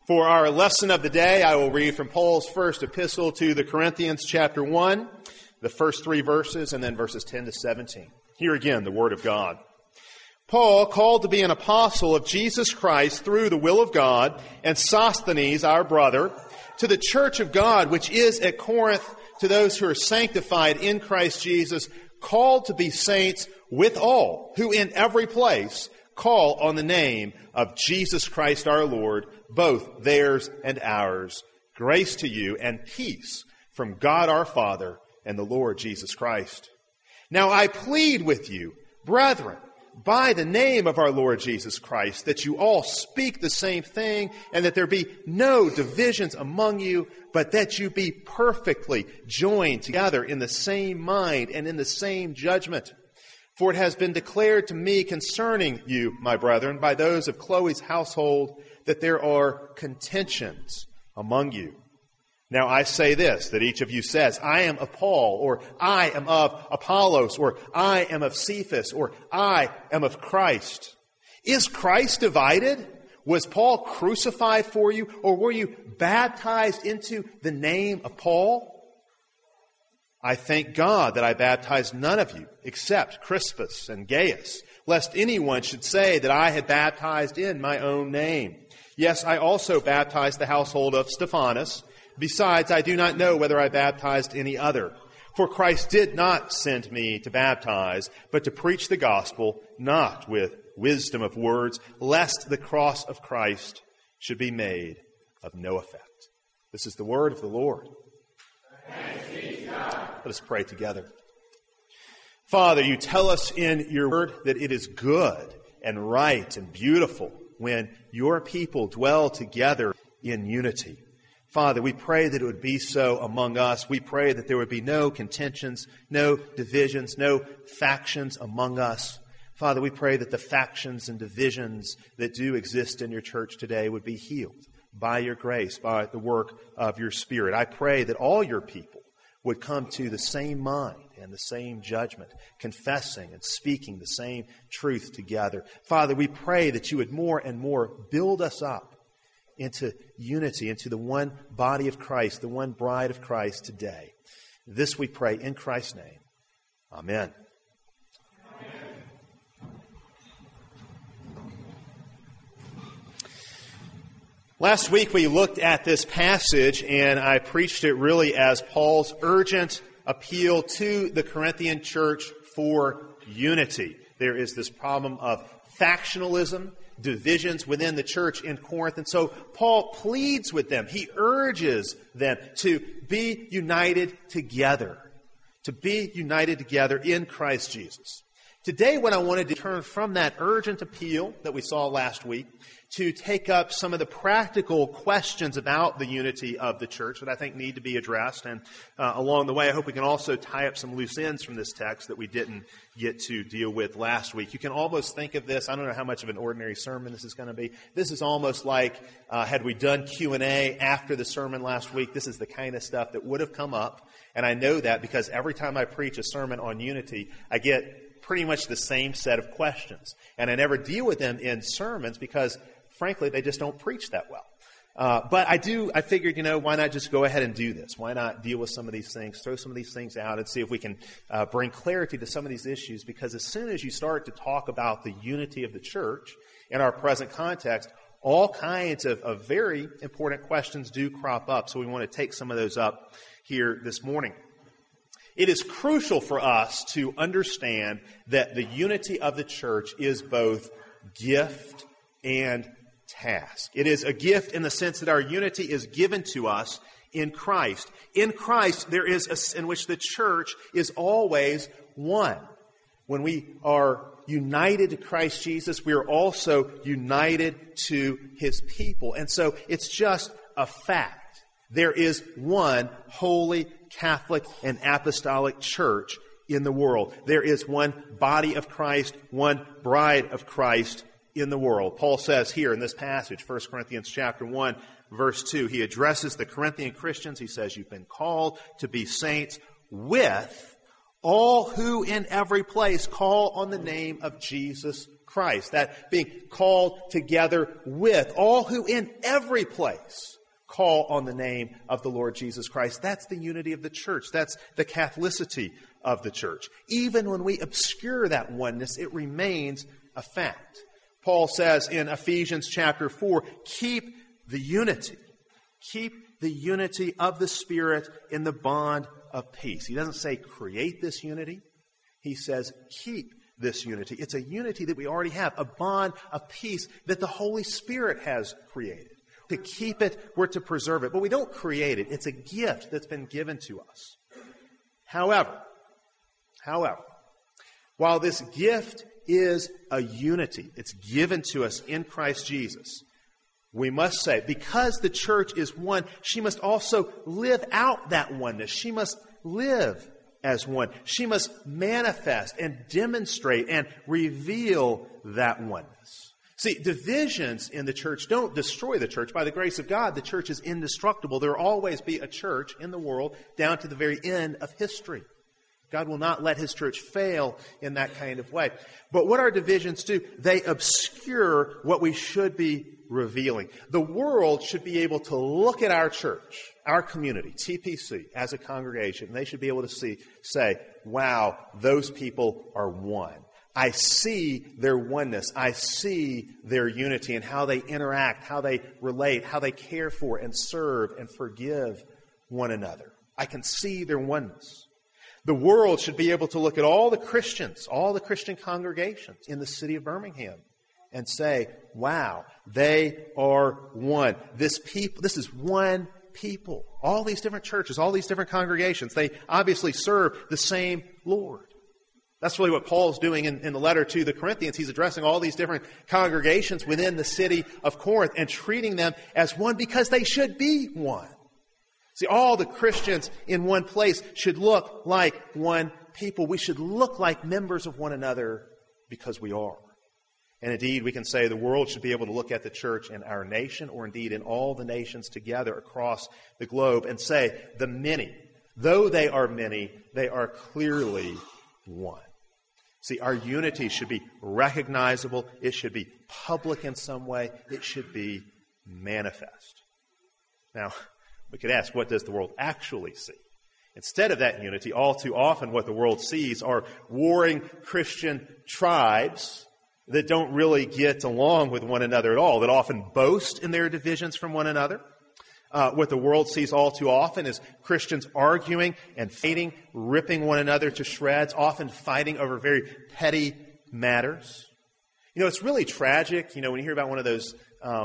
For our lesson of the day, I will read from Paul's first epistle to the Corinthians, chapter 1, the first 3 verses, and then verses 10 to 17. Here again, the Word of God. Paul, called to be an apostle of Jesus Christ through the will of God, and Sosthenes, our brother, to the church of God, which is at Corinth, to those who are sanctified in Christ Jesus, called to be saints with all, who in every place call on the name of Jesus Christ our Lord, both theirs and ours. Grace to you and peace from God our Father and the Lord Jesus Christ. Now I plead with you, brethren, by the name of our Lord Jesus Christ, that you all speak the same thing, and that there be no divisions among you, but that you be perfectly joined together in the same mind and in the same judgment. For it has been declared to me concerning you, my brethren, by those of Chloe's household, that there are contentions among you. Now I say this, that each of you says, I am of Paul, or I am of Apollos, or I am of Cephas, or I am of Christ. Is Christ divided? Was Paul crucified for you, or were you baptized into the name of Paul? I thank God that I baptized none of you, except Crispus and Gaius, lest anyone should say that I had baptized in my own name. Yes, I also baptized the household of Stephanas. Besides, I do not know whether I baptized any other. For Christ did not send me to baptize, but to preach the gospel, not with wisdom of words, lest the cross of Christ should be made of no effect. This is the word of the Lord. Thanks be to God. Let us pray together. Father, you tell us in your word that it is good and right and beautiful when your people dwell together in unity. Father, we pray that it would be so among us. We pray that there would be no contentions, no divisions, no factions among us. Father, we pray that the factions and divisions that do exist in your church today would be healed by your grace, by the work of your Spirit. I pray that all your people would come to the same mind and the same judgment, confessing and speaking the same truth together. Father, we pray that you would more and more build us up into unity, into the one body of Christ, the one bride of Christ today. This we pray in Christ's name. Amen. Last week we looked at this passage and I preached it really as Paul's urgent appeal to the Corinthian church for unity. There is this problem of factionalism, divisions within the church in Corinth. And so Paul pleads with them. He urges them to be united together, in Christ Jesus. Today, what I wanted to turn from that urgent appeal that we saw last week to take up some of the practical questions about the unity of the church that I think need to be addressed. And along the way, I hope we can also tie up some loose ends from this text that we didn't get to deal with last week. You can almost think of this, I don't know how much of an ordinary sermon this is going to be. This is almost like had we done Q&A after the sermon last week, this is the kind of stuff that would have come up. And I know that because every time I preach a sermon on unity, I get pretty much the same set of questions. And I never deal with them in sermons because, frankly, they just don't preach that well. But I figured, why not just go ahead and do this? Why not deal with some of these things, throw some of these things out and see if we can bring clarity to some of these issues? Because as soon as you start to talk about the unity of the church in our present context, all kinds of very important questions do crop up. So we want to take some of those up here this morning. It is crucial for us to understand that the unity of the church is both gift and task. It is a gift in the sense that our unity is given to us in Christ. In Christ, there is in which the church is always one. When we are united to Christ Jesus, we are also united to His people. And so it's just a fact. There is one holy, Catholic, and apostolic church in the world. There is one body of Christ, one bride of Christ in the world. Paul says here in this passage, 1 Corinthians chapter 1, verse 2, he addresses the Corinthian Christians. He says, you've been called to be saints with all who in every place call on the name of Jesus Christ, that being called together with all who in every place call on the name of the Lord Jesus Christ. That's the unity of the church. That's the Catholicity of the church. Even when we obscure that oneness, it remains a fact. Paul says in Ephesians chapter 4, keep the unity. Keep the unity of the Spirit in the bond of peace. He doesn't say create this unity. He says keep this unity. It's a unity that we already have, a bond of peace that the Holy Spirit has created. To keep it, we're to preserve it. But we don't create it. It's a gift that's been given to us. However, while this gift is a unity, it's given to us in Christ Jesus, we must say, because the church is one, she must also live out that oneness. She must live as one. She must manifest and demonstrate and reveal that oneness. See, divisions in the church don't destroy the church. By the grace of God, the church is indestructible. There will always be a church in the world down to the very end of history. God will not let His church fail in that kind of way. But what our divisions do, they obscure what we should be revealing. The world should be able to look at our church, our community, TPC, as a congregation, and they should be able to say, wow, those people are one. I see their oneness. I see their unity and how they interact, how they relate, how they care for and serve and forgive one another. I can see their oneness. The world should be able to look at all the Christians, all the Christian congregations in the city of Birmingham and say, wow, they are one. This is one people. All these different churches, all these different congregations, they obviously serve the same Lord. That's really what Paul's doing in the letter to the Corinthians. He's addressing all these different congregations within the city of Corinth and treating them as one because they should be one. See, all the Christians in one place should look like one people. We should look like members of one another because we are. And indeed, we can say the world should be able to look at the church in our nation, or indeed in all the nations together across the globe, and say the many, though they are many, they are clearly one. See, our unity should be recognizable. It should be public in some way. It should be manifest. Now, we could ask, what does the world actually see? Instead of that unity, all too often what the world sees are warring Christian tribes that don't really get along with one another at all, that often boast in their divisions from one another. What the world sees all too often is Christians arguing and fighting, ripping one another to shreds, often fighting over very petty matters. You know, it's really tragic, when you hear about one of those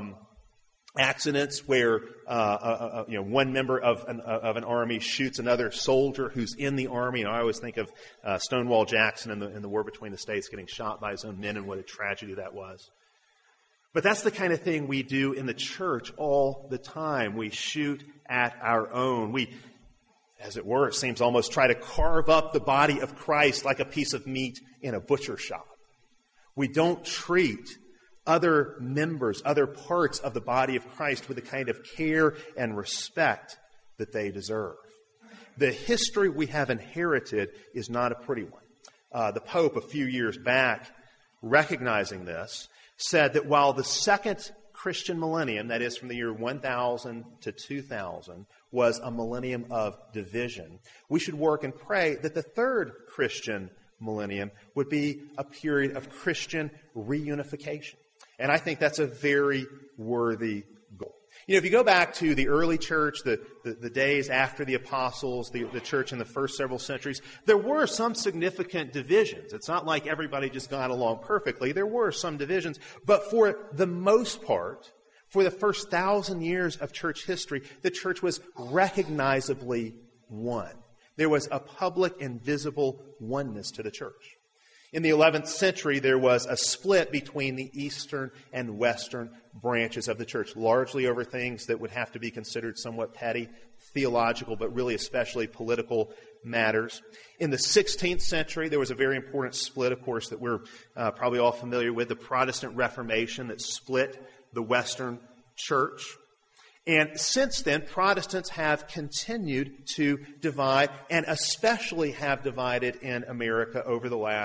accidents where one member of an army shoots another soldier who's in the army. I always think of Stonewall Jackson in the war between the states getting shot by his own men, and what a tragedy that was. But that's the kind of thing we do in the church all the time. We shoot at our own. We, as it were, it seems almost try to carve up the body of Christ like a piece of meat in a butcher shop. We don't treat other members, other parts of the body of Christ with the kind of care and respect that they deserve. The history we have inherited is not a pretty one. The Pope, a few years back, recognizing this, said that while the second Christian millennium, that is from the year 1000 to 2000, was a millennium of division, we should work and pray that the third Christian millennium would be a period of Christian reunification. And I think that's a very worthy goal. If you go back to the early church, the days after the apostles, the church in the first several centuries, there were some significant divisions. It's not like everybody just got along perfectly. There were some divisions. But for the most part, for the first 1,000 years of church history, the church was recognizably one. There was a public and visible oneness to the church. In the 11th century, there was a split between the eastern and western branches of the church, largely over things that would have to be considered somewhat petty, theological, but really especially political matters. In the 16th century, there was a very important split, of course, that we're probably all familiar with, the Protestant Reformation that split the Western church. And since then, Protestants have continued to divide, and especially have divided in America over the last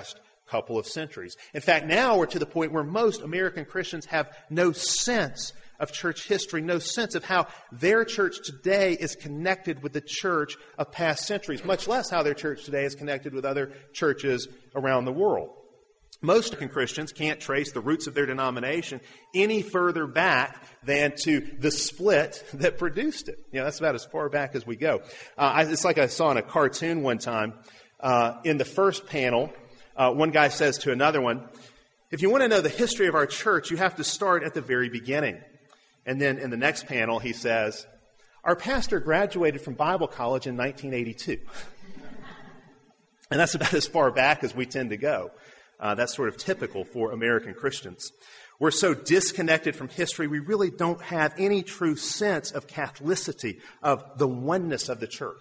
couple of centuries. In fact, now we're to the point where most American Christians have no sense of church history, no sense of how their church today is connected with the church of past centuries, much less how their church today is connected with other churches around the world. Most American Christians can't trace the roots of their denomination any further back than to the split that produced it. That's about as far back as we go. It's like I saw in a cartoon one time. In the first panel, one guy says to another one, if you want to know the history of our church, you have to start at the very beginning. And then in the next panel, he says, our pastor graduated from Bible college in 1982. And that's about as far back as we tend to go. That's sort of typical for American Christians. We're so disconnected from history, we really don't have any true sense of Catholicity, of the oneness of the church.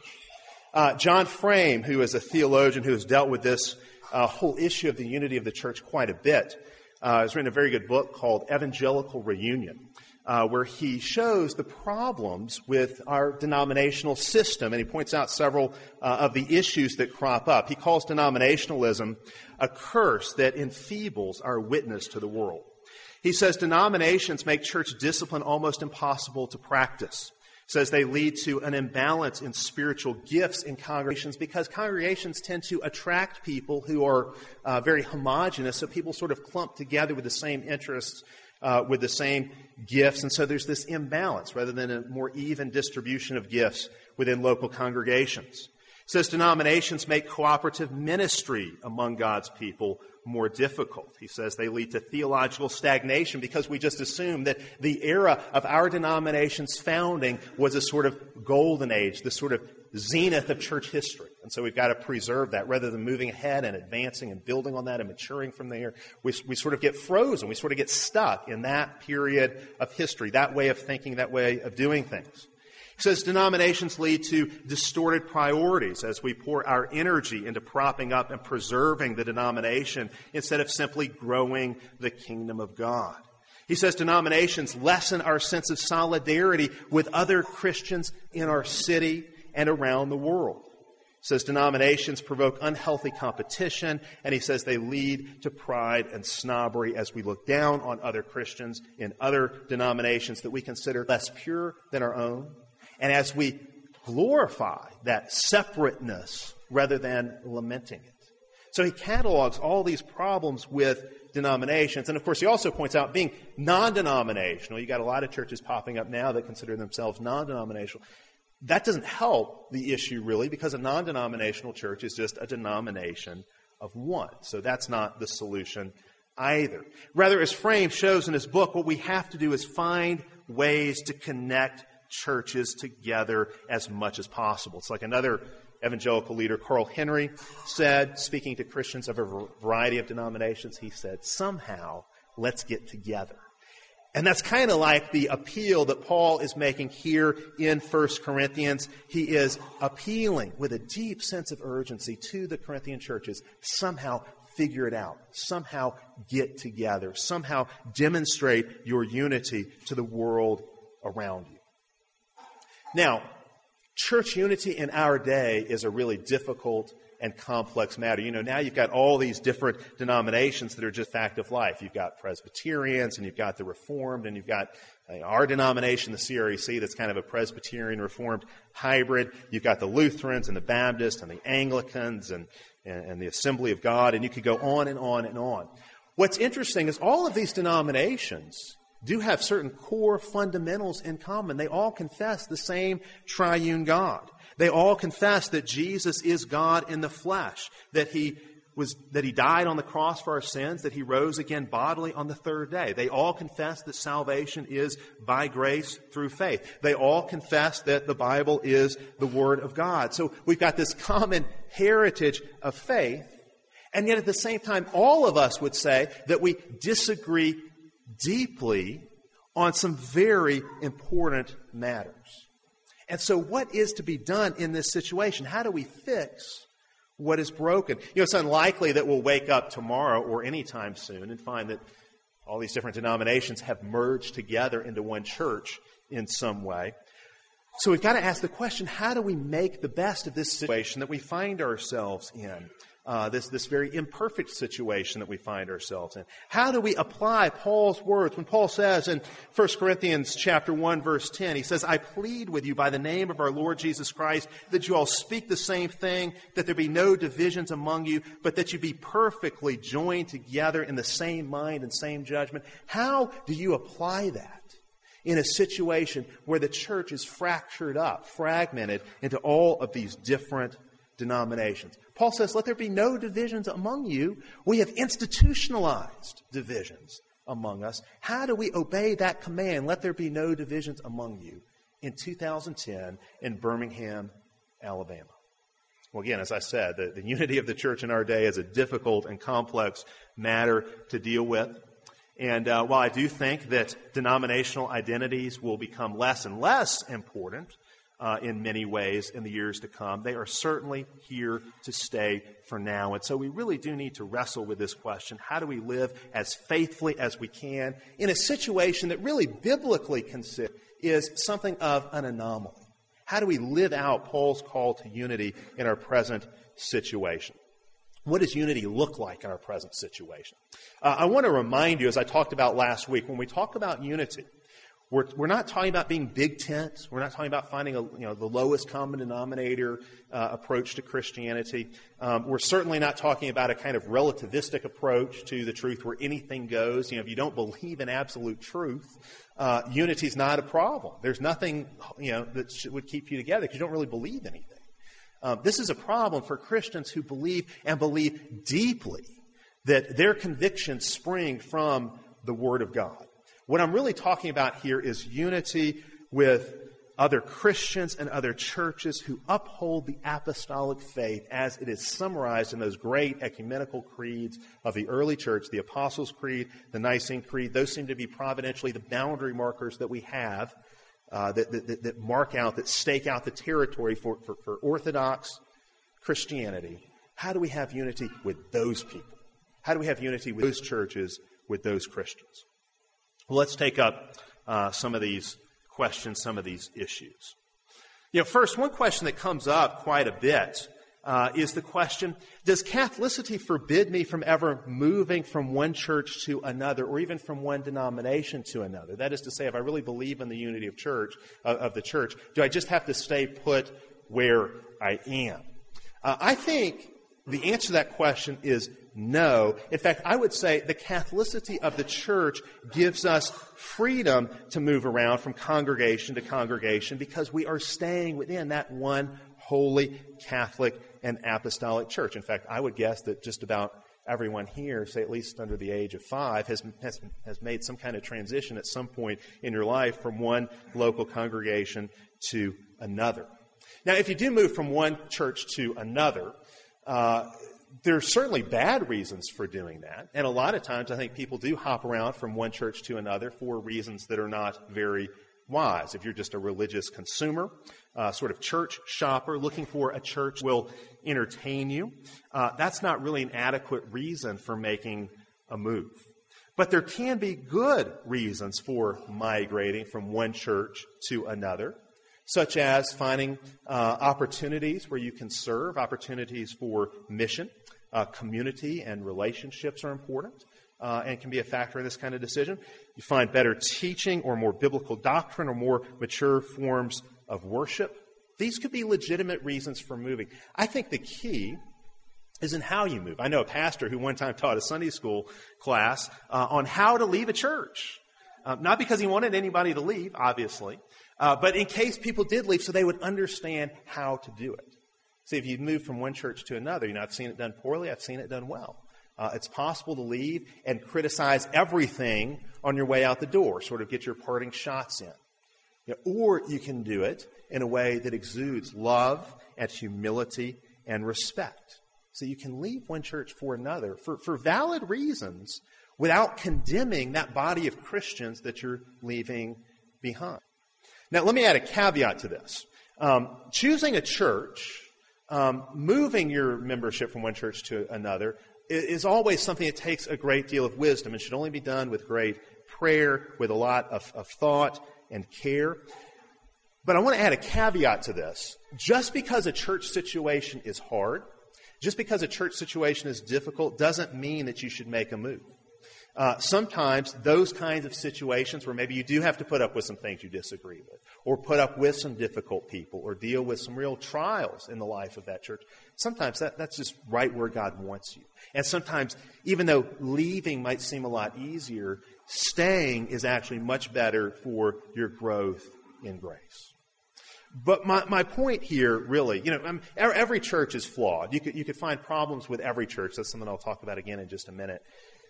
John Frame, who is a theologian who has dealt with this whole issue of the unity of the church quite a bit, has written a very good book called Evangelical Reunion, where he shows the problems with our denominational system, and he points out several of the issues that crop up. He calls denominationalism a curse that enfeebles our witness to the world. He says denominations make church discipline almost impossible to practice. Says they lead to an imbalance in spiritual gifts in congregations because congregations tend to attract people who are very homogenous, so people sort of clump together with the same interests, with the same gifts, and so there's this imbalance rather than a more even distribution of gifts within local congregations. It says denominations make cooperative ministry among God's people more difficult. He says they lead to theological stagnation because we just assume that the era of our denomination's founding was a sort of golden age, the sort of zenith of church history. And so we've got to preserve that rather than moving ahead and advancing and building on that and maturing from there. We sort of get frozen. We sort of get stuck in that period of history, that way of thinking, that way of doing things. He says denominations lead to distorted priorities as we pour our energy into propping up and preserving the denomination instead of simply growing the kingdom of God. He says denominations lessen our sense of solidarity with other Christians in our city and around the world. He says denominations provoke unhealthy competition, and he says they lead to pride and snobbery as we look down on other Christians in other denominations that we consider less pure than our own. And as we glorify that separateness rather than lamenting it. So he catalogs all these problems with denominations. And of course, he also points out being non-denominational. You got a lot of churches popping up now that consider themselves non-denominational. That doesn't help the issue really because a non-denominational church is just a denomination of one. So that's not the solution either. Rather, as Frame shows in his book, what we have to do is find ways to connect churches together as much as possible. It's like another evangelical leader, Carl Henry, said, speaking to Christians of a variety of denominations, he said, somehow let's get together. And that's kind of like the appeal that Paul is making here in 1 Corinthians. He is appealing with a deep sense of urgency to the Corinthian churches, somehow figure it out, somehow get together, somehow demonstrate your unity to the world around you. Now, church unity in our day is a really difficult and complex matter. Now you've got all these different denominations that are just fact of life. You've got Presbyterians, and you've got the Reformed, and you've got our denomination, the CREC, that's kind of a Presbyterian Reformed hybrid. You've got the Lutherans and the Baptists and the Anglicans and the Assembly of God, and you could go on and on and on. What's interesting is all of these denominations do have certain core fundamentals in common. They all confess the same triune God. They all confess that Jesus is God in the flesh, that He died on the cross for our sins, that He rose again bodily on the third day. They all confess that salvation is by grace through faith. They all confess that the Bible is the Word of God. So we've got this common heritage of faith, and yet at the same time, all of us would say that we disagree deeply on some very important matters. And so what is to be done in this situation? How do we fix what is broken? It's unlikely that we'll wake up tomorrow or anytime soon and find that all these different denominations have merged together into one church in some way. So we've got to ask the question, how do we make the best of this situation that we find ourselves in? this very imperfect situation that we find ourselves in? How do we apply Paul's words? When Paul says in 1 Corinthians chapter 1, verse 10, he says, I plead with you by the name of our Lord Jesus Christ that you all speak the same thing, that there be no divisions among you, but that you be perfectly joined together in the same mind and same judgment. How do you apply that in a situation where the church is fractured up, fragmented into all of these different denominations? Paul says, let there be no divisions among you. We have institutionalized divisions among us. How do we obey that command? Let there be no divisions among you in 2010 in Birmingham, Alabama. Well, again, as I said, the unity of the church in our day is a difficult and complex matter to deal with. And while I do think that denominational identities will become less and less important in many ways in the years to come, they are certainly here to stay for now. And so we really do need to wrestle with this question. How do we live as faithfully as we can in a situation that really biblically is something of an anomaly? How do we live out Paul's call to unity in our present situation? What does unity look like in our present situation? I want to remind you, as I talked about last week, when we talk about unity, we're not talking about being big tent. We're not talking about finding the lowest common denominator approach to Christianity. We're certainly not talking about a kind of relativistic approach to the truth where anything goes. If you don't believe in absolute truth, unity is not a problem. There's nothing that would keep you together because you don't really believe anything. This is a problem for Christians who believe and believe deeply that their convictions spring from the Word of God. What I'm really talking about here is unity with other Christians and other churches who uphold the apostolic faith as it is summarized in those great ecumenical creeds of the early church, the Apostles' Creed, the Nicene Creed. Those seem to be providentially the boundary markers that we have that mark out, that stake out the territory for Orthodox Christianity. How do we have unity with those people? How do we have unity with those churches, with those Christians? Well, let's take up some of these questions, some of these issues. First, one question that comes up quite a bit is the question, does Catholicity forbid me from ever moving from one church to another, or even from one denomination to another? That is to say, if I really believe in the unity of the church, do I just have to stay put where I am? I think the answer to that question is no. In fact, I would say the Catholicity of the church gives us freedom to move around from congregation to congregation because we are staying within that one holy Catholic and apostolic church. In fact, I would guess that just about everyone here, say at least under the age of 5, has made some kind of transition at some point in your life from one local congregation to another. Now, if you do move from one church to another, there are certainly bad reasons for doing that. And a lot of times I think people do hop around from one church to another for reasons that are not very wise. If you're just a religious consumer, sort of church shopper, looking for a church that will entertain you, that's not really an adequate reason for making a move. But there can be good reasons for migrating from one church to another, such as finding opportunities where you can serve, opportunities for mission. Community and relationships are important and can be a factor in this kind of decision. You find better teaching or more biblical doctrine or more mature forms of worship. These could be legitimate reasons for moving. I think the key is in how you move. I know a pastor who one time taught a Sunday school class on how to leave a church. Not because he wanted anybody to leave, obviously, but in case people did leave so they would understand how to do it. See, if you move from one church to another, I've seen it done poorly, I've seen it done well. It's possible to leave and criticize everything on your way out the door, sort of get your parting shots in. Or you can do it in a way that exudes love and humility and respect. So you can leave one church for another for valid reasons without condemning that body of Christians that you're leaving behind. Now, let me add a caveat to this. Choosing a church, moving your membership from one church to another is always something that takes a great deal of wisdom and should only be done with great prayer, with a lot of thought and care. But I want to add a caveat to this. Just because a church situation is hard, Just because a church situation is difficult doesn't mean that you should make a move. Sometimes those kinds of situations where maybe you do have to put up with some things you disagree with, or put up with some difficult people, or deal with some real trials in the life of that church, sometimes that's just right where God wants you. And sometimes, even though leaving might seem a lot easier, staying is actually much better for your growth in grace. But my point here, really, every church is flawed. You could find problems with every church. That's something I'll talk about again in just a minute.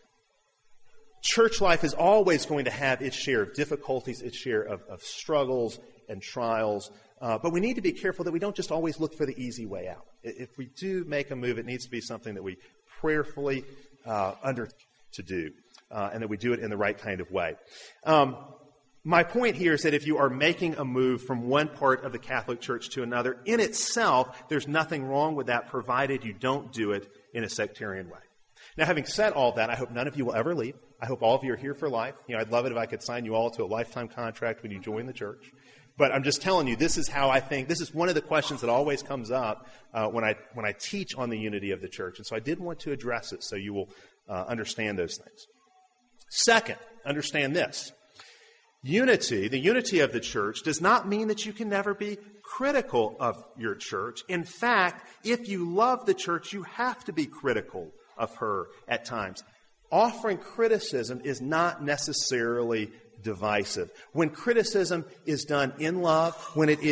Church life is always going to have its share of difficulties, its share of struggles and trials. But we need to be careful that we don't just always look for the easy way out. If we do make a move, it needs to be something that we prayerfully undertake to do, and that we do it in the right kind of way. My point here is that if you are making a move from one part of the Catholic Church to another, in itself, there's nothing wrong with that, provided you don't do it in a sectarian way. Now, having said all that, I hope none of you will ever leave. I hope all of you are here for life. I'd love it if I could sign you all to a lifetime contract when you join the church. But I'm just telling you, this is how I think. This is one of the questions that always comes up when I teach on the unity of the church. And so I did want to address it so you will understand those things. Second, understand this. Unity, the unity of the church, does not mean that you can never be critical of your church. In fact, if you love the church, you have to be critical of her at times. Offering criticism is not necessarily divisive. When criticism is done in love, when it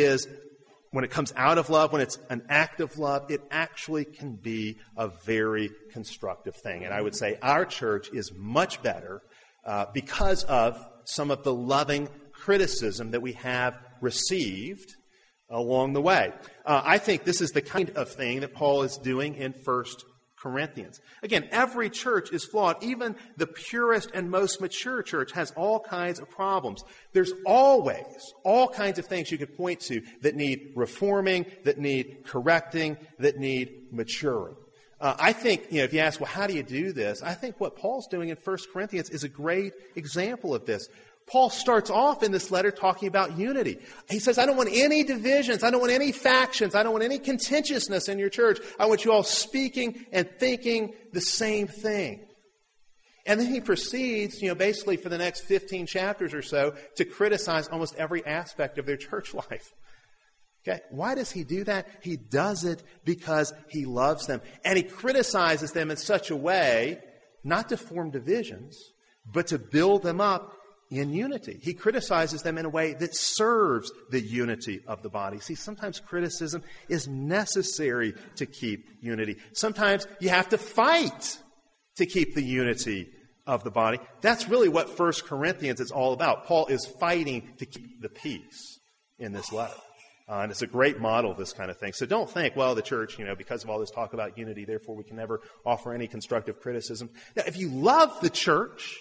comes out of love, when it's an act of love, it actually can be a very constructive thing. And I would say our church is much better because of some of the loving criticism that we have received along the way. I think this is the kind of thing that Paul is doing in 1 Corinthians. Again, every church is flawed. Even the purest and most mature church has all kinds of problems. There's always all kinds of things you could point to that need reforming, that need correcting, that need maturing. I think, if you ask, well, how do you do this? I think what Paul's doing in 1 Corinthians is a great example of this. Paul starts off in this letter talking about unity. He says, I don't want any divisions. I don't want any factions. I don't want any contentiousness in your church. I want you all speaking and thinking the same thing. And then he proceeds, basically for the next 15 chapters or so to criticize almost every aspect of their church life. Okay, why does he do that? He does it because he loves them. And he criticizes them in such a way, not to form divisions, but to build them up in unity. He criticizes them in a way that serves the unity of the body. See, sometimes criticism is necessary to keep unity. Sometimes you have to fight to keep the unity of the body. That's really what 1 Corinthians is all about. Paul is fighting to keep the peace in this letter. And it's a great model of this kind of thing. So don't think, well, the church, because of all this talk about unity, therefore we can never offer any constructive criticism. Now, if you love the church,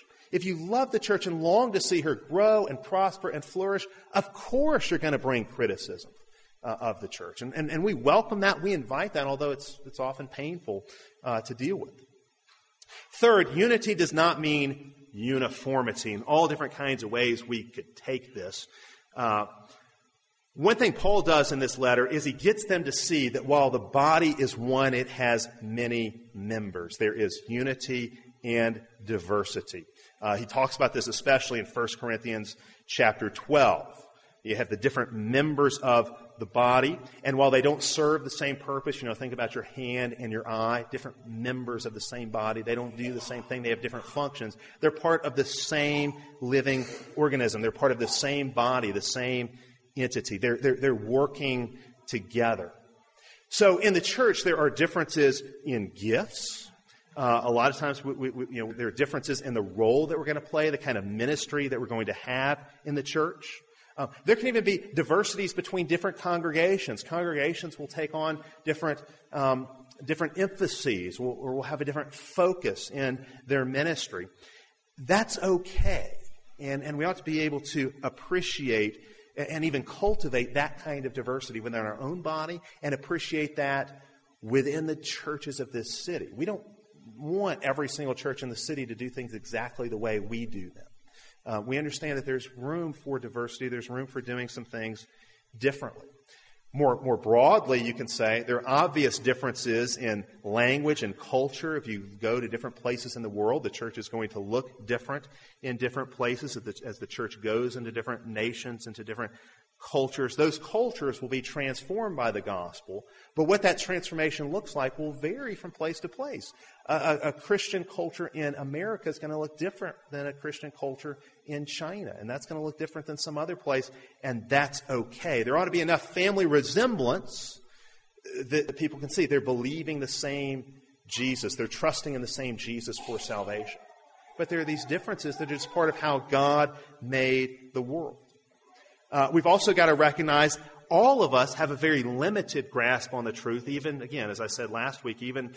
and long to see her grow and prosper and flourish, of course you're going to bring criticism of the church. And we welcome that. We invite that, although it's often painful to deal with. Third, unity does not mean uniformity. In all different kinds of ways we could take this. One thing Paul does in this letter is he gets them to see that while the body is one, it has many members. There is unity and diversity. He talks about this especially in 1 Corinthians chapter 12. You have the different members of the body, and while they don't serve the same purpose, think about your hand and your eye, different members of the same body. They don't do the same thing. They have different functions. They're part of the same living organism. They're part of the same body, the same entity. They're working together. So in the church, there are differences in gifts. A lot of times, there are differences in the role that we're going to play, the kind of ministry that we're going to have in the church. There can even be diversities between different congregations. Congregations will take on different emphases, or will have a different focus in their ministry. That's okay, and we ought to be able to appreciate and even cultivate that kind of diversity within our own body, and appreciate that within the churches of this city. We don't want every single church in the city to do things exactly the way we do them. We understand that there's room for diversity. There's room for doing some things differently. More broadly, you can say there are obvious differences in language and culture. If you go to different places in the world, the church is going to look different in different places as the church goes into different nations, into different cultures. Those cultures will be transformed by the gospel, but what that transformation looks like will vary from place to place. A Christian culture in America is going to look different than a Christian culture in China, and that's going to look different than some other place, and that's okay. There ought to be enough family resemblance that people can see they're believing the same Jesus. They're trusting in the same Jesus for salvation. But there are these differences that are just part of how God made the world. We've also got to recognize all of us have a very limited grasp on the truth. Even, again, as I said last week, even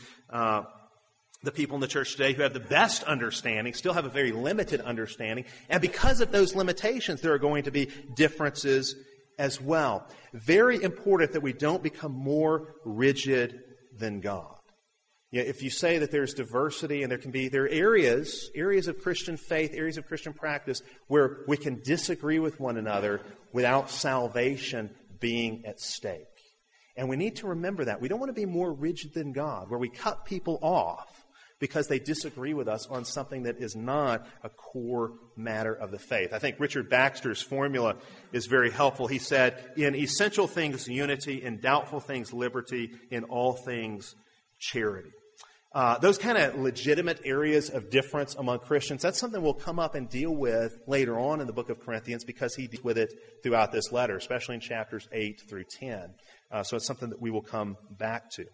the people in the church today who have the best understanding still have a very limited understanding. And because of those limitations, there are going to be differences as well. Very important that we don't become more rigid than God. If you say that there's diversity and there are areas of Christian faith, areas of Christian practice where we can disagree with one another without salvation being at stake. And we need to remember that. We don't want to be more rigid than God, where we cut people off because they disagree with us on something that is not a core matter of the faith. I think Richard Baxter's formula is very helpful. He said, in essential things, unity; in doubtful things, liberty; in all things, charity. Those kind of legitimate areas of difference among Christians, that's something we'll come up and deal with later on in the book of Corinthians because he deals with it throughout this letter, especially in chapters 8 through 10. So it's something that we will come back to.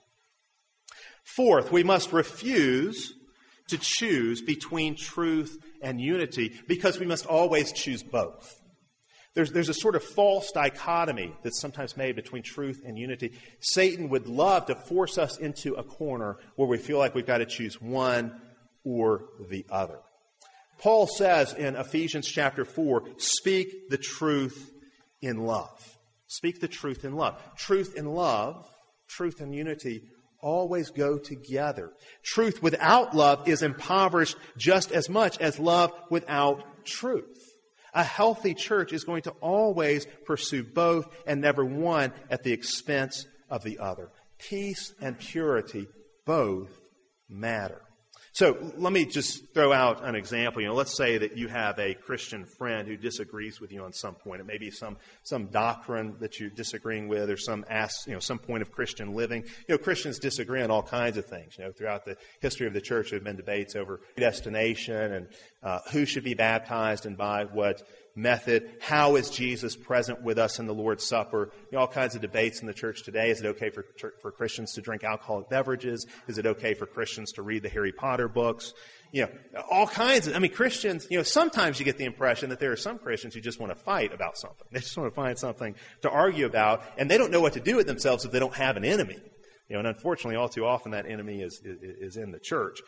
Fourth, we must refuse to choose between truth and unity because we must always choose both. There's a sort of false dichotomy that's sometimes made between truth and unity. Satan would love to force us into a corner where we feel like we've got to choose one or the other. Paul says in Ephesians chapter 4, speak the truth in love. Speak the truth in love. Truth and love, truth and unity always go together. Truth without love is impoverished just as much as love without truth. A healthy church is going to always pursue both and never one at the expense of the other. Peace and purity both matter. So let me just throw out an example. Let's say that you have a Christian friend who disagrees with you on some point. It may be some doctrine that you're disagreeing with, or some point of Christian living. Christians disagree on all kinds of things. Throughout the history of the church, there have been debates over predestination and who should be baptized and by what method. How is Jesus present with us in the Lord's Supper? All kinds of debates in the church today. Is it okay for Christians to drink alcoholic beverages? Is it okay for Christians to read the Harry Potter books? All kinds of, Christians, sometimes you get the impression that there are some Christians who just want to fight about something. They just want to find something to argue about, and they don't know what to do with themselves if they don't have an enemy. And unfortunately, all too often that enemy is in the church.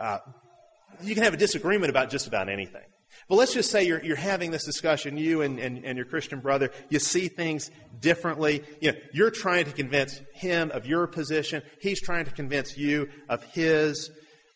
You can have a disagreement about just about anything. But let's just say you're having this discussion, you and your Christian brother, you see things differently. You're trying to convince him of your position. He's trying to convince you of his.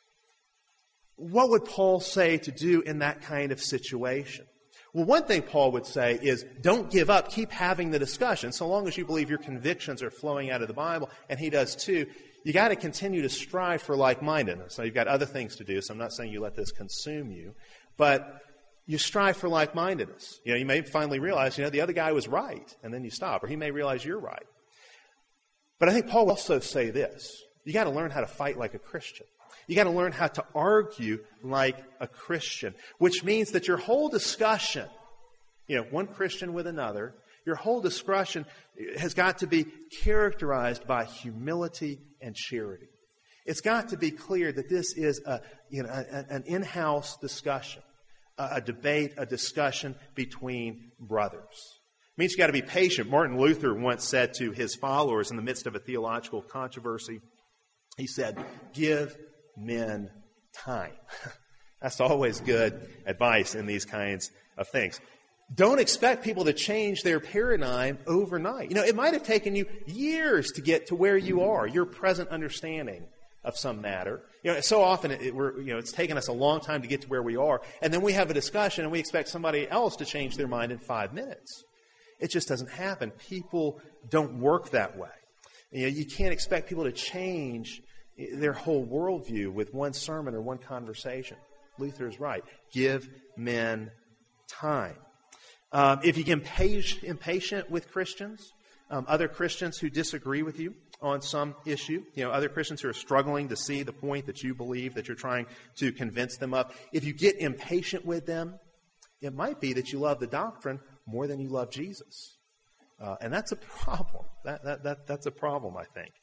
What would Paul say to do in that kind of situation? Well, one thing Paul would say is, don't give up. Keep having the discussion. So long as you believe your convictions are flowing out of the Bible, and he does too, you got to continue to strive for like-mindedness. Now, you've got other things to do, so I'm not saying you let this consume you, but you strive for like-mindedness. You may finally realize, the other guy was right, and then you stop. Or he may realize you're right. But I think Paul will also say this. You got to learn how to fight like a Christian. You got to learn how to argue like a Christian, which means that your whole discussion, one Christian with another, your whole discussion has got to be characterized by humility and charity. It's got to be clear that this is an in-house discussion. A debate, a discussion between brothers. It means you've got to be patient. Martin Luther once said to his followers in the midst of a theological controversy, he said, give men time. That's always good advice in these kinds of things. Don't expect people to change their paradigm overnight. It might have taken you years to get to where you are, your present understanding of some matter. So often it's taken us a long time to get to where we are, and then we have a discussion and we expect somebody else to change their mind in 5 minutes. It just doesn't happen. People don't work that way. You can't expect people to change their whole worldview with one sermon or one conversation. Luther is right. Give men time. If you get impatient with Christians, other Christians who disagree with you on some issue, other Christians who are struggling to see the point that you believe, that you're trying to convince them of, if you get impatient with them, it might be that you love the doctrine more than you love Jesus. And that's a problem. That's a problem, I think.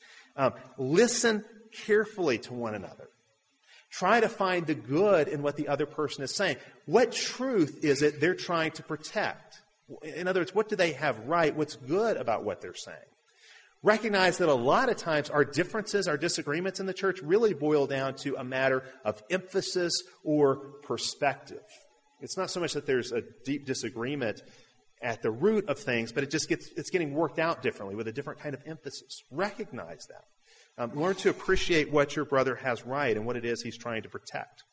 Listen carefully to one another. Try to find the good in what the other person is saying. What truth is it they're trying to protect? In other words, what do they have right? What's good about what they're saying? Recognize that a lot of times our differences, our disagreements in the church really boil down to a matter of emphasis or perspective. It's not so much that there's a deep disagreement at the root of things, but it's getting worked out differently with a different kind of emphasis. Recognize that. Learn to appreciate what your brother has right and what it is he's trying to protect.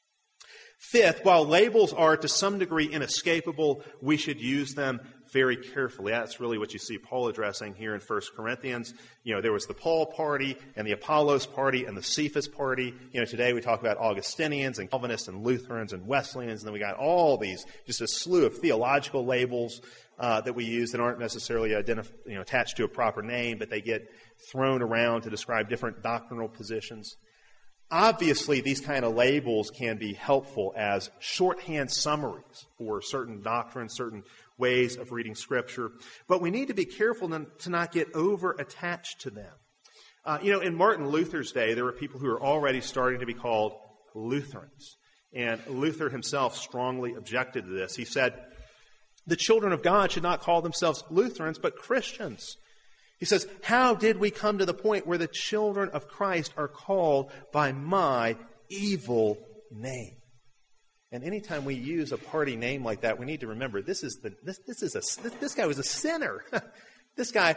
Fifth, while labels are to some degree inescapable, we should use them very carefully. That's really what you see Paul addressing here in 1 Corinthians. There was the Paul party and the Apollos party and the Cephas party. Today we talk about Augustinians and Calvinists and Lutherans and Wesleyans, and then we got all these, just a slew of theological labels that we use that aren't necessarily attached to a proper name, but they get thrown around to describe different doctrinal positions. Obviously, these kind of labels can be helpful as shorthand summaries for certain doctrines, certain ways of reading Scripture. But we need to be careful to not get over-attached to them. In Martin Luther's day, there were people who were already starting to be called Lutherans. And Luther himself strongly objected to this. He said, the children of God should not call themselves Lutherans, but Christians. He says, how did we come to the point where the children of Christ are called by my evil name? And anytime we use a party name like that, we need to remember this guy was a sinner. This guy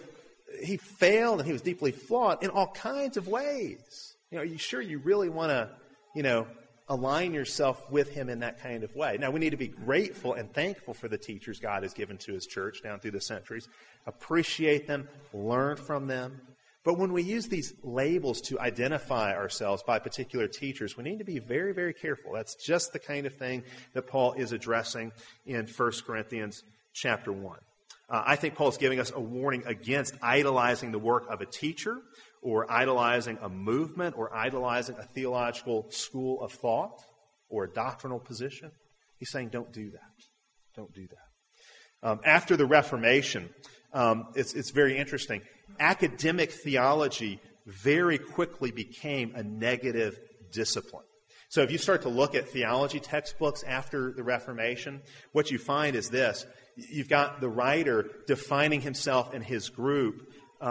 he failed and he was deeply flawed in all kinds of ways. Are you sure you really want to, align yourself with him in that kind of way? Now, we need to be grateful and thankful for the teachers God has given to his church down through the centuries. Appreciate them, learn from them. But when we use these labels to identify ourselves by particular teachers, we need to be very, very careful. That's just the kind of thing that Paul is addressing in 1 Corinthians chapter 1. I think Paul's giving us a warning against idolizing the work of a teacher or idolizing a movement or idolizing a theological school of thought or a doctrinal position. He's saying don't do that. Don't do that. After the Reformation, it's very interesting. Academic theology very quickly became a negative discipline. So if you start to look at theology textbooks after the Reformation, what you find is this. You've got the writer defining himself and his group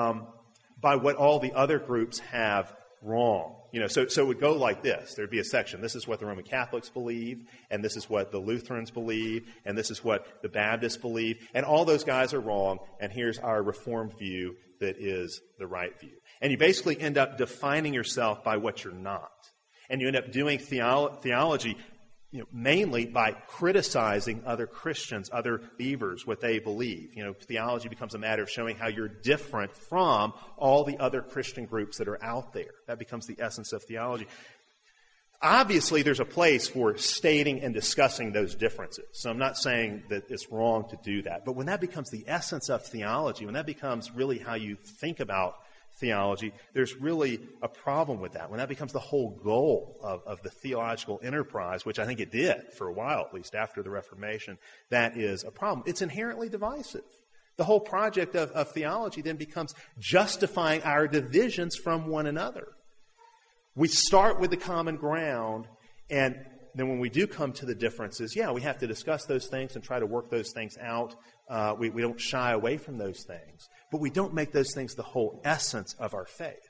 by what all the other groups have wrong. So it would go like this. There'd be a section. This is what the Roman Catholics believe, and this is what the Lutherans believe, and this is what the Baptists believe, and all those guys are wrong, and here's our Reformed view that is the right view. And you basically end up defining yourself by what you're not. And you end up doing theology mainly by criticizing other Christians, other believers, what they believe. Theology becomes a matter of showing how you're different from all the other Christian groups that are out there. That becomes the essence of theology. Obviously, there's a place for stating and discussing those differences. So I'm not saying that it's wrong to do that. But when that becomes the essence of theology, when that becomes really how you think about theology, there's really a problem with that. When that becomes the whole goal of the theological enterprise, which I think it did for a while, at least after the Reformation, that is a problem. It's inherently divisive. The whole project of theology then becomes justifying our divisions from one another. We start with the common ground, and then when we do come to the differences, we have to discuss those things and try to work those things out. We don't shy away from those things. But we don't make those things the whole essence of our faith.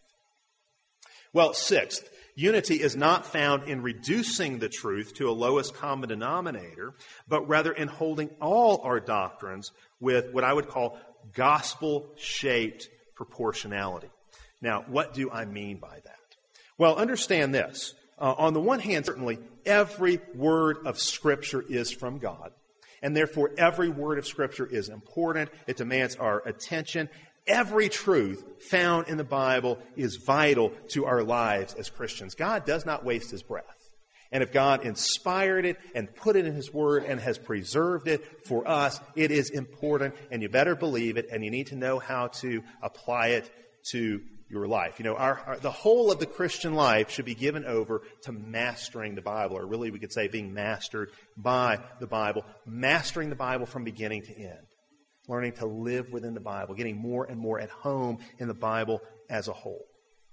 Well, sixth, unity is not found in reducing the truth to a lowest common denominator, but rather in holding all our doctrines with what I would call gospel-shaped proportionality. Now, what do I mean by that? Well, understand this. On the one hand, certainly, every word of Scripture is from God. And therefore, every word of Scripture is important. It demands our attention. Every truth found in the Bible is vital to our lives as Christians. God does not waste His breath. And if God inspired it and put it in His Word and has preserved it for us, it is important, and you better believe it, and you need to know how to apply it to your life. You know, the whole of the Christian life should be given over to mastering the Bible, or really we could say being mastered by the Bible, mastering the Bible from beginning to end, learning to live within the Bible, getting more and more at home in the Bible as a whole.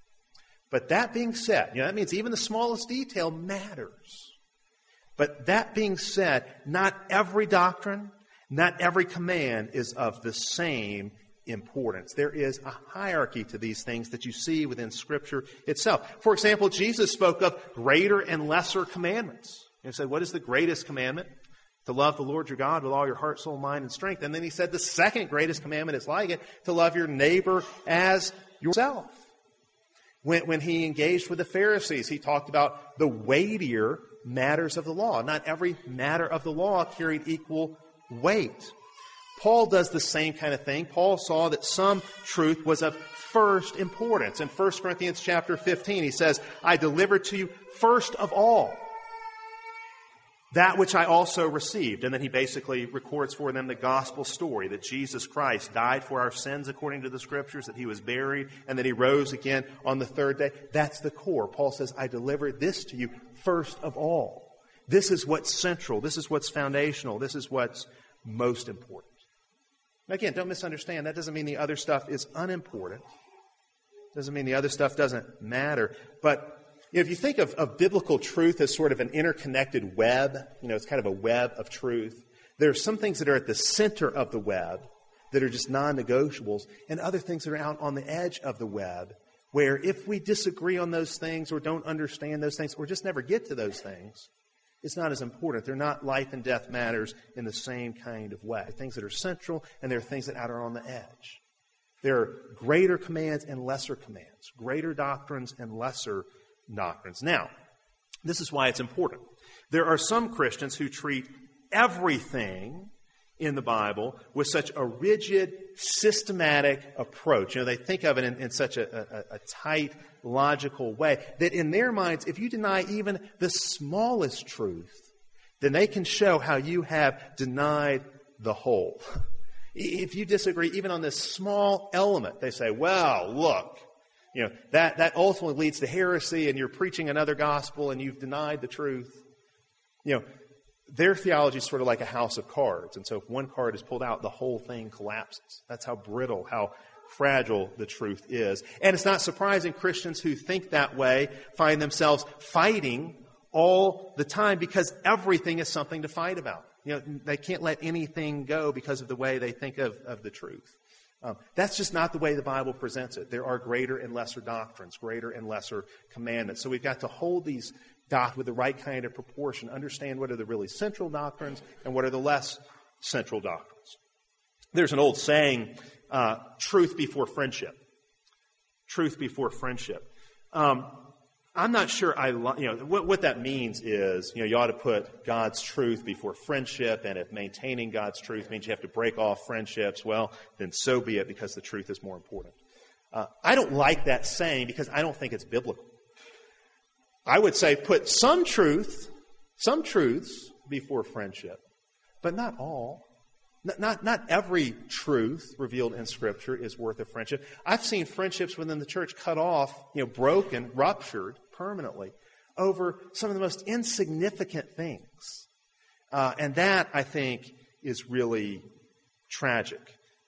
But that being said, that means even the smallest detail matters. But that being said, not every doctrine, not every command is of the same importance. There is a hierarchy to these things that you see within Scripture itself. For example, Jesus spoke of greater and lesser commandments. He said, what is the greatest commandment? To love the Lord your God with all your heart, soul, mind, and strength. And then he said the second greatest commandment is like it, to love your neighbor as yourself. When he engaged with the Pharisees, he talked about the weightier matters of the law. Not every matter of the law carried equal weight. Paul does the same kind of thing. Paul saw that some truth was of first importance. In 1 Corinthians chapter 15, he says, I delivered to you first of all that which I also received. And then he basically records for them the gospel story that Jesus Christ died for our sins according to the Scriptures, that He was buried, and that He rose again on the third day. That's the core. Paul says, I delivered this to you first of all. This is what's central. This is what's foundational. This is what's most important. Again, don't misunderstand. That doesn't mean the other stuff is unimportant. Doesn't mean the other stuff doesn't matter. But if you think of biblical truth as sort of an interconnected web, it's kind of a web of truth. There are some things that are at the center of the web that are just non-negotiables, and other things that are out on the edge of the web, where if we disagree on those things or don't understand those things or just never get to those things, it's not as important. They're not life and death matters in the same kind of way. Things that are central, and there are things that are on the edge. There are greater commands and lesser commands, greater doctrines and lesser doctrines. Now, this is why it's important. There are some Christians who treat everything in the Bible with such a rigid, systematic approach. They think of it in such a tight, logical way that in their minds, if you deny even the smallest truth, then they can show how you have denied the whole. If you disagree even on this small element, they say, well, look, that ultimately leads to heresy, and you're preaching another gospel, and you've denied the truth. Their theology is sort of like a house of cards. And so if one card is pulled out, the whole thing collapses. That's how brittle, how fragile the truth is. And it's not surprising Christians who think that way find themselves fighting all the time because everything is something to fight about. They can't let anything go because of the way they think of the truth. That's just not the way the Bible presents it. There are greater and lesser doctrines, greater and lesser commandments. So we've got to hold these doctrines with the right kind of proportion, understand what are the really central doctrines and what are the less central doctrines. There's an old saying, truth before friendship. Truth before friendship. I'm not sure what that means is, you ought to put God's truth before friendship, and if maintaining God's truth means you have to break off friendships, well, then so be it, because the truth is more important. I don't like that saying because I don't think it's biblical. I would say put some truths before friendship, but not all. Not every truth revealed in Scripture is worth a friendship. I've seen friendships within the church cut off, broken, ruptured permanently over some of the most insignificant things. And that, I think, is really tragic.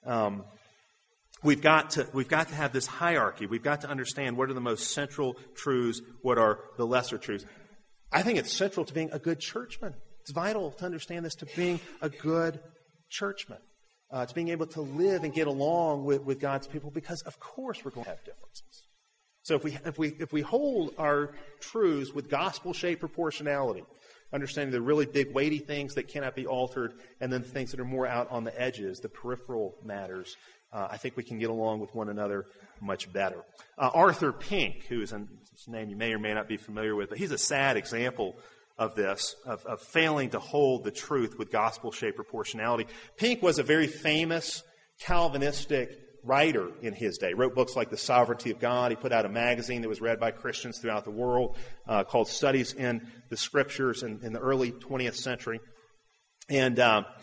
We've got to have this hierarchy. We've got to understand what are the most central truths, what are the lesser truths. I think it's central to being a good churchman. It's vital to understand this, to being a good churchman, to being able to live and get along with God's people, because of course we're going to have differences. So if we hold our truths with gospel-shaped proportionality, understanding the really big, weighty things that cannot be altered, and then things that are more out on the edges, the peripheral matters, I think we can get along with one another much better. Arthur Pink, who is his name you may or may not be familiar with, but he's a sad example of this, of failing to hold the truth with gospel-shaped proportionality. Pink was a very famous Calvinistic writer in his day. He wrote books like The Sovereignty of God. He put out a magazine that was read by Christians throughout the world called Studies in the Scriptures in the early 20th century. And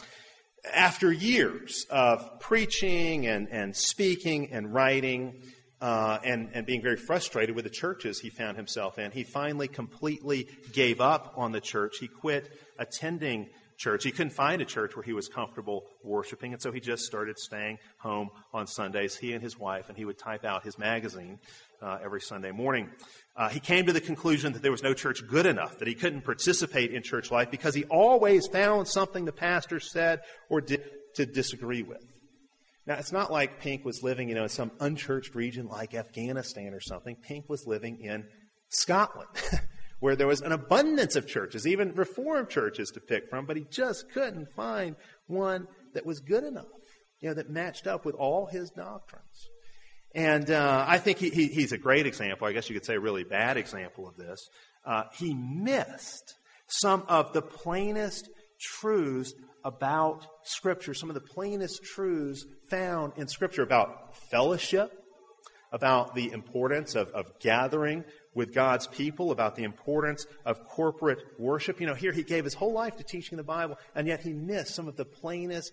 after years of preaching and speaking and writing and being very frustrated with the churches he found himself in, he finally completely gave up on the church. He quit attending church. He couldn't find a church where he was comfortable worshiping, and so he just started staying home on Sundays, he and his wife, and he would type out his magazine every Sunday morning. He came to the conclusion that there was no church good enough, that he couldn't participate in church life because he always found something the pastor said or did to disagree with. Now, it's not like Pink was living, in some unchurched region like Afghanistan or something. Pink was living in Scotland, where there was an abundance of churches, even Reformed churches to pick from, but he just couldn't find one that was good enough, that matched up with all his doctrines. And I think he's a great example. I guess you could say a really bad example of this. He missed some of the plainest truths about Scripture, some of the plainest truths found in Scripture about fellowship, about the importance of gathering with God's people, about the importance of corporate worship. Here he gave his whole life to teaching the Bible, and yet he missed some of the plainest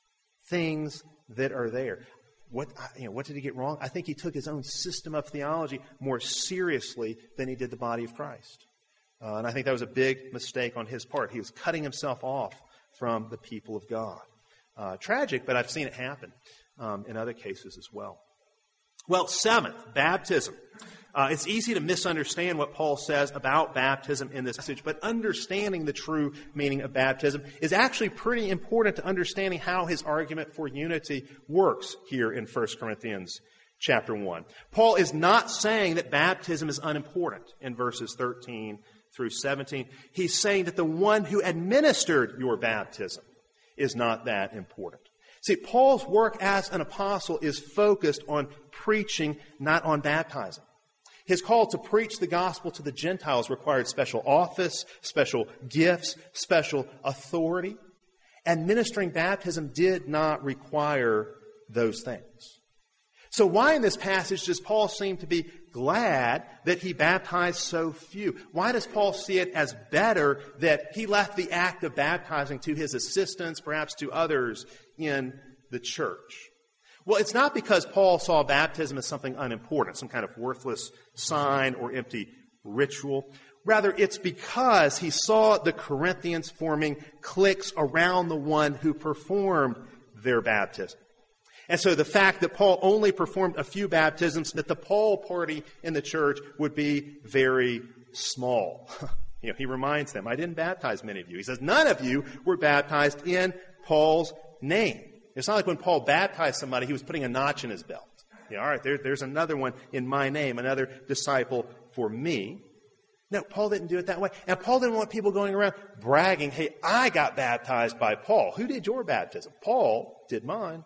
things that are there. What did he get wrong? I think he took his own system of theology more seriously than he did the body of Christ. And I think that was a big mistake on his part. He was cutting himself off from the people of God. Tragic, but I've seen it happen in other cases as well. Well, seventh, baptism. It's easy to misunderstand what Paul says about baptism in this passage, but understanding the true meaning of baptism is actually pretty important to understanding how his argument for unity works here in 1 Corinthians chapter 1. Paul is not saying that baptism is unimportant in verses 13 through 17. He's saying that the one who administered your baptism is not that important. See, Paul's work as an apostle is focused on preaching, not on baptizing. His call to preach the gospel to the Gentiles required special office, special gifts, special authority. Administering baptism did not require those things. So why in this passage does Paul seem to be glad that he baptized so few? Why does Paul see it as better that he left the act of baptizing to his assistants, perhaps to others in the church? Well, it's not because Paul saw baptism as something unimportant, some kind of worthless sign or empty ritual. Rather, it's because he saw the Corinthians forming cliques around the one who performed their baptism. And so the fact that Paul only performed a few baptisms, that the Paul party in the church would be very small. He reminds them, I didn't baptize many of you. He says, none of you were baptized in Paul's name. It's not like when Paul baptized somebody, he was putting a notch in his belt. All right, there's another one in my name, another disciple for me. No, Paul didn't do it that way. And Paul didn't want people going around bragging, hey, I got baptized by Paul. Who did your baptism? Paul did mine.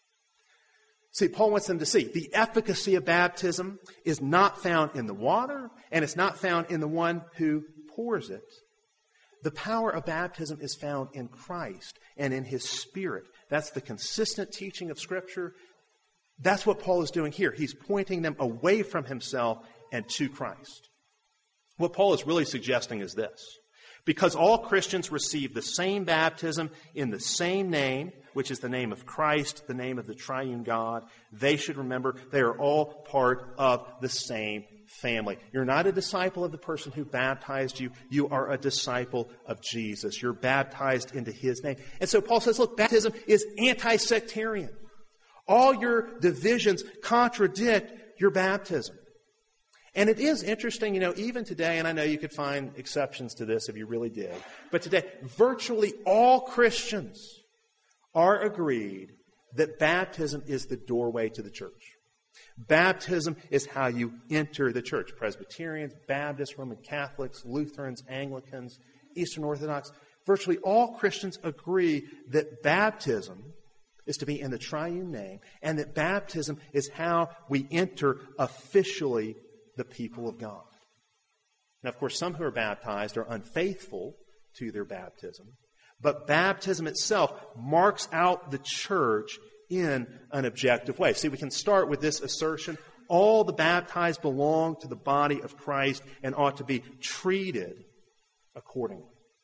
See, Paul wants them to see the efficacy of baptism is not found in the water, and it's not found in the one who pours it. The power of baptism is found in Christ and in His Spirit. That's the consistent teaching of Scripture. That's what Paul is doing here. He's pointing them away from himself and to Christ. What Paul is really suggesting is this. Because all Christians receive the same baptism in the same name, which is the name of Christ, the name of the triune God, they should remember they are all part of the same family. You're not a disciple of the person who baptized you. You are a disciple of Jesus. You're baptized into His name. And so Paul says, look, baptism is anti-sectarian. All your divisions contradict your baptism. And it is interesting, even today, and I know you could find exceptions to this if you really did, but today, virtually all Christians are agreed that baptism is the doorway to the church. Baptism is how you enter the church. Presbyterians, Baptists, Roman Catholics, Lutherans, Anglicans, Eastern Orthodox, virtually all Christians agree that baptism is to be in the triune name, and that baptism is how we enter officially the people of God. Now, of course, some who are baptized are unfaithful to their baptism, but baptism itself marks out the church in an objective way. See, we can start with this assertion: all the baptized belong to the body of Christ and ought to be treated accordingly.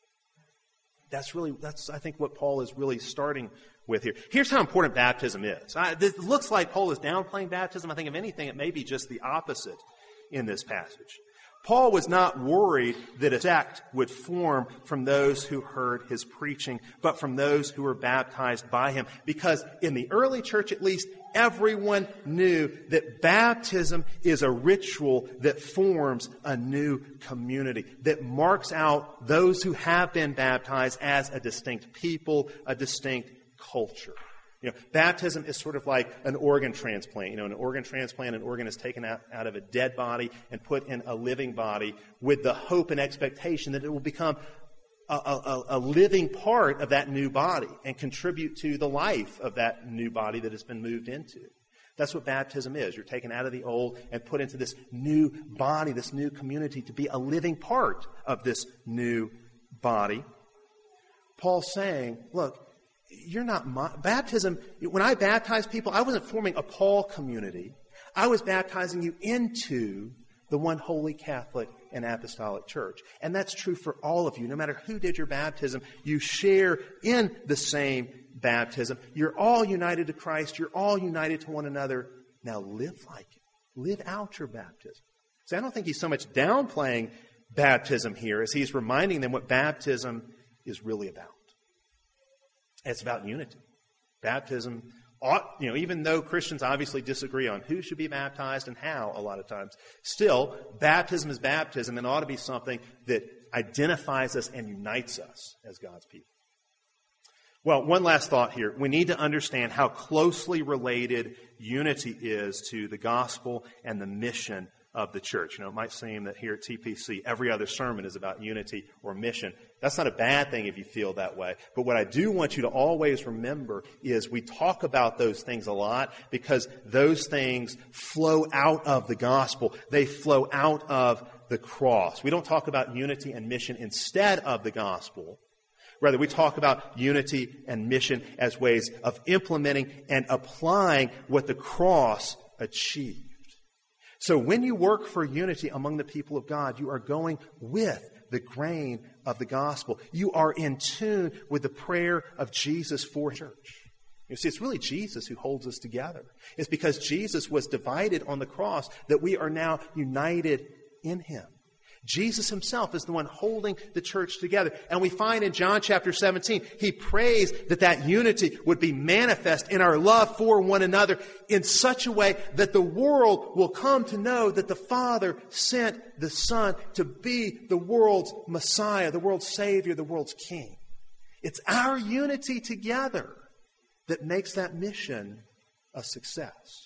That's I think what Paul is really starting with here. Here's how important baptism is. It looks like Paul is downplaying baptism. I think if anything, it may be just the opposite in this passage. Paul was not worried that a sect would form from those who heard his preaching, but from those who were baptized by him. Because in the early church, at least, everyone knew that baptism is a ritual that forms a new community, that marks out those who have been baptized as a distinct people, a distinct culture. Baptism is sort of like an organ transplant. An organ transplant, an organ is taken out of a dead body and put in a living body with the hope and expectation that it will become a living part of that new body and contribute to the life of that new body that has been moved into. That's what baptism is. You're taken out of the old and put into this new body, this new community, to be a living part of this new body. Paul's saying, look, you're not baptism. When I baptized people, I wasn't forming a Paul community. I was baptizing you into the one holy Catholic and Apostolic Church. And that's true for all of you. No matter who did your baptism, you share in the same baptism. You're all united to Christ. You're all united to one another. Now live like it. Live out your baptism. So I don't think he's so much downplaying baptism here as he's reminding them what baptism is really about. It's about unity. Baptism ought, even though Christians obviously disagree on who should be baptized and how a lot of times, still, baptism is baptism and ought to be something that identifies us and unites us as God's people. Well, one last thought here. We need to understand how closely related unity is to the gospel and the mission of the church. It might seem that here at TPC, every other sermon is about unity or mission. That's not a bad thing if you feel that way. But what I do want you to always remember is we talk about those things a lot because those things flow out of the gospel. They flow out of the cross. We don't talk about unity and mission instead of the gospel. Rather, we talk about unity and mission as ways of implementing and applying what the cross achieved. So when you work for unity among the people of God, you are going with the grain of the gospel. You are in tune with the prayer of Jesus for His church. You see, it's really Jesus who holds us together. It's because Jesus was divided on the cross that we are now united in Him. Jesus Himself is the one holding the church together. And we find in John chapter 17, He prays that unity would be manifest in our love for one another in such a way that the world will come to know that the Father sent the Son to be the world's Messiah, the world's Savior, the world's King. It's our unity together that makes that mission a success.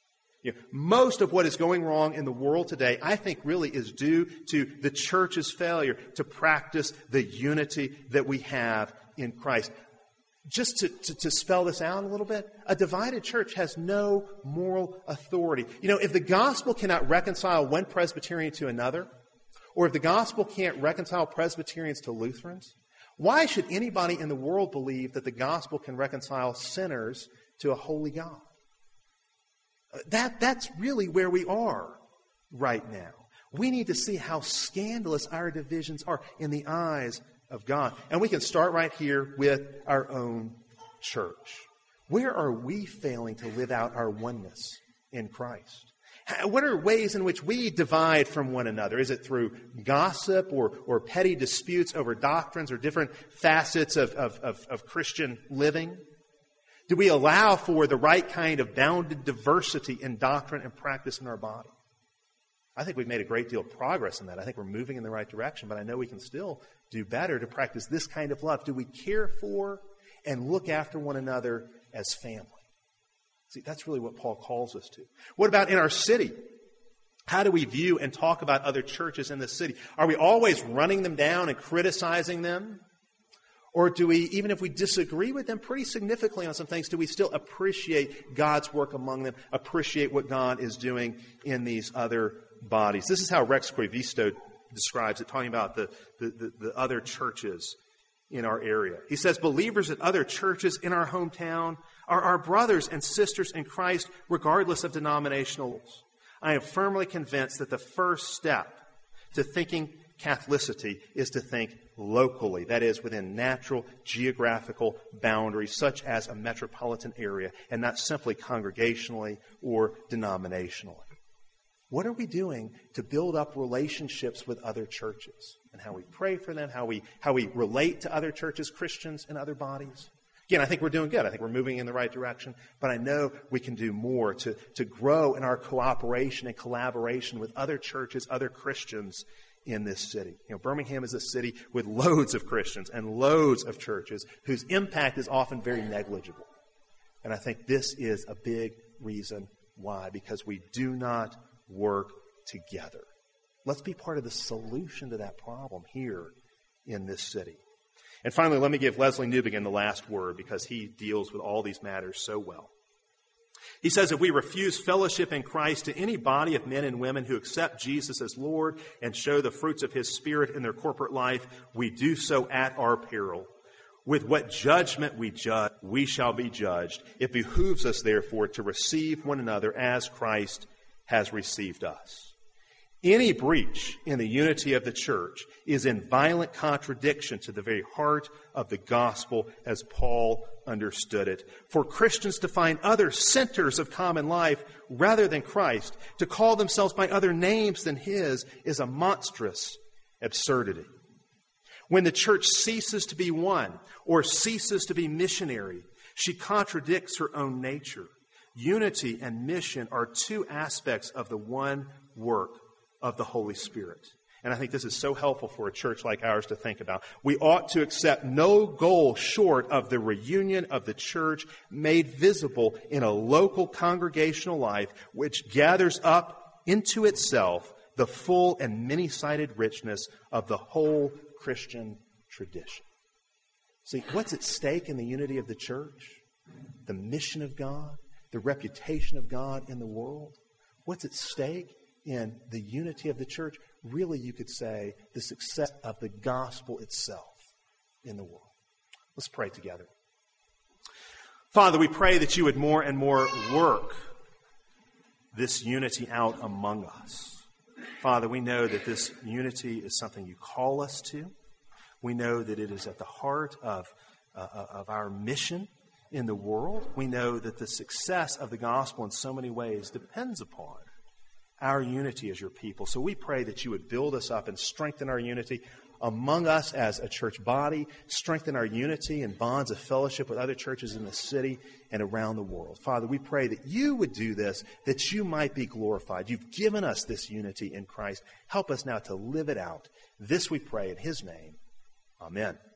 Most of what is going wrong in the world today, I think, really is due to the church's failure to practice the unity that we have in Christ. Just to spell this out a little bit, a divided church has no moral authority. If the gospel cannot reconcile one Presbyterian to another, or if the gospel can't reconcile Presbyterians to Lutherans, why should anybody in the world believe that the gospel can reconcile sinners to a holy God? That's really where we are right now. We need to see how scandalous our divisions are in the eyes of God. And we can start right here with our own church. Where are we failing to live out our oneness in Christ? What are ways in which we divide from one another? Is it through gossip or petty disputes over doctrines or different facets of Christian living? Do we allow for the right kind of bounded diversity in doctrine and practice in our body? I think we've made a great deal of progress in that. I think we're moving in the right direction, but I know we can still do better to practice this kind of love. Do we care for and look after one another as family? See, that's really what Paul calls us to. What about in our city? How do we view and talk about other churches in the city? Are we always running them down and criticizing them? Or do we, even if we disagree with them pretty significantly on some things, do we still appreciate God's work among them, appreciate what God is doing in these other bodies? This is how Rex Coivisto describes it, talking about the other churches in our area. He says, believers at other churches in our hometown are our brothers and sisters in Christ, regardless of denominational rules. I am firmly convinced that the first step to thinking Catholicity is to think locally, that is, within natural geographical boundaries, such as a metropolitan area, and not simply congregationally or denominationally. What are we doing to build up relationships with other churches, and how we pray for them, how we relate to other churches, Christians, and other bodies? Again, I think we're doing good. I think we're moving in the right direction, but I know we can do more to grow in our cooperation and collaboration with other churches, other Christians in this city. Birmingham is a city with loads of Christians and loads of churches whose impact is often very negligible. And I think this is a big reason why, because we do not work together. Let's be part of the solution to that problem here in this city. And finally, let me give Leslie Newbegin the last word, because he deals with all these matters so well. He says, if we refuse fellowship in Christ to any body of men and women who accept Jesus as Lord and show the fruits of His Spirit in their corporate life, we do so at our peril. With what judgment we judge, we shall be judged. It behooves us, therefore, to receive one another as Christ has received us. Any breach in the unity of the church is in violent contradiction to the very heart of the gospel as Paul understood it. For Christians to find other centers of common life rather than Christ, to call themselves by other names than His, is a monstrous absurdity. When the church ceases to be one or ceases to be missionary, she contradicts her own nature. Unity and mission are two aspects of the one work of the Holy Spirit. And I think this is so helpful for a church like ours to think about. We ought to accept no goal short of the reunion of the church made visible in a local congregational life which gathers up into itself the full and many-sided richness of the whole Christian tradition. See, what's at stake in the unity of the church? The mission of God, the reputation of God in the world. What's at stake in the unity of the church? Really, you could say the success of the gospel itself in the world. Let's pray together. Father, we pray that you would more and more work this unity out among us. Father, we know that this unity is something you call us to. We know that it is at the heart of our mission in the world. We know that the success of the gospel in so many ways depends upon our unity as your people. So we pray that you would build us up and strengthen our unity among us as a church body, strengthen our unity and bonds of fellowship with other churches in the city and around the world. Father, we pray that you would do this, that you might be glorified. You've given us this unity in Christ. Help us now to live it out. This we pray in His name. Amen.